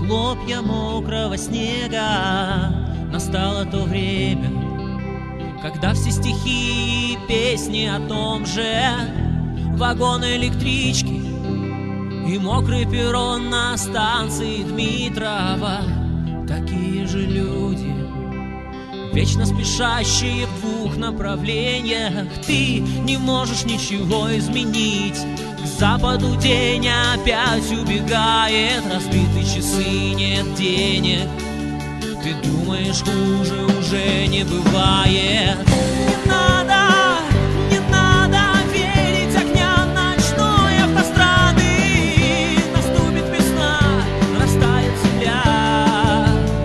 хлопья мокрого снега. Настало то время, когда все стихи и песни о том же. Вагоны электрички и мокрый перрон на станции Дмитрова. Такие же люди, вечно спешащие в двух направлениях. Ты не можешь ничего изменить. К западу день опять убегает. Разбиты часы, нет денег. Ты думаешь, хуже уже не бывает. Не надо, не надо верить огням ночной автострады. Наступит весна, растает земля.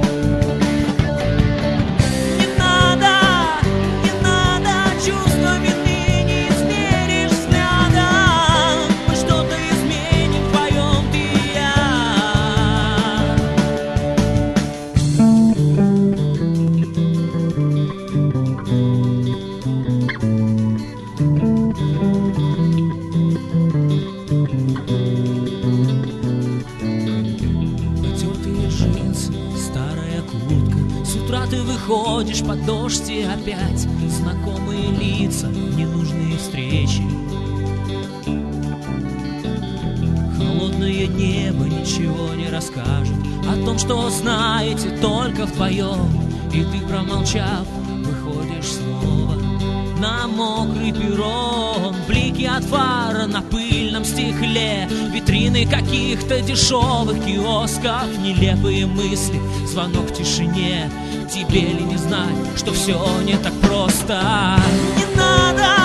Не надо чувствами ты не измеришь взглядом. Мы что-то изменим вдвоем, ты и я. Потертые джинсы, старая куртка. С утра ты выходишь под дождь и опять знакомые лица, ненужные встречи. Холодное небо ничего не расскажет о том, что знаете только вдвоем. И ты, промолчав, выходишь снова на мокрый перрон. Блики от фар на пыльном стекле, витрины каких-то дешевых киосков. Нелепые мысли, звонок в тишине. Тебе ли не знать, что все не так просто? Не надо